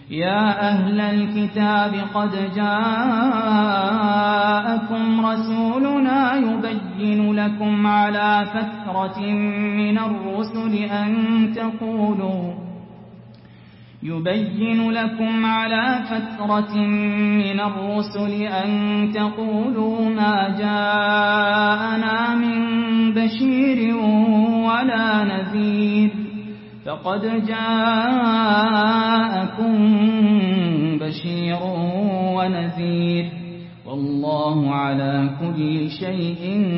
يا أهل الكتاب قد جاءكم رسولنا يبين لكم على فترة من الرسل أن تقولوا ما جاءنا من بشير ولا نذير فقد جاءكم بشير ونذير والله على كل شيء